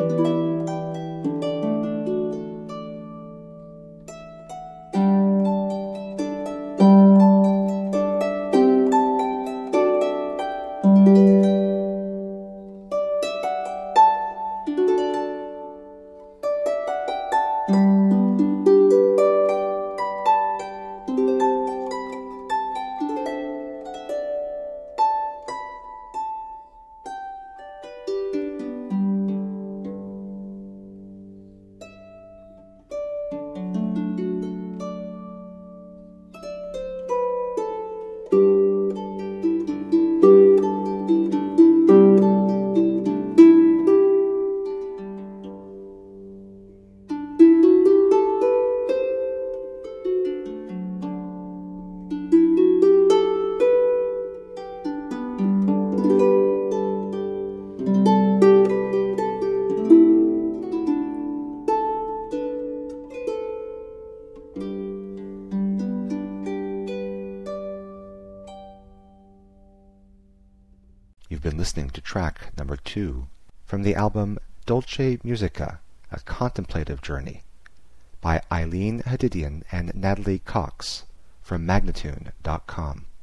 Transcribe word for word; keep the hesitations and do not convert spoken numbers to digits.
You've been listening to track number two from the album Dolce Musica, A Contemplative Journey by Eileen Hadidian and Natalie Cox from Magnatune dot com.